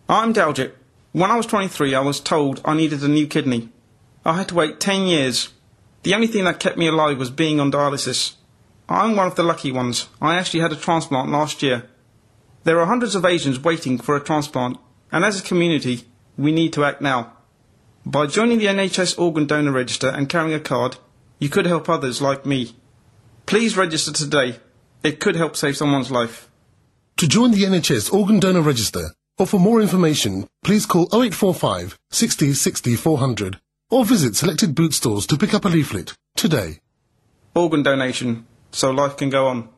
I'm Daljit. When I was 23, I was told I needed a new kidney. I had to wait 10 years. The only thing that kept me alive was being on dialysis. I'm one of the lucky ones. I actually had a transplant last year. There are hundreds of Asians waiting for a transplant, and as a community, we need to act now. By joining the NHS Organ Donor Register and carrying a card, you could help others like me. Please register today. It could help save someone's life. To join the NHS Organ Donor Register, or for more information, please call 0845 60 60 400 or visit selected boot stores to pick up a leaflet today. Organ donation, so life can go on.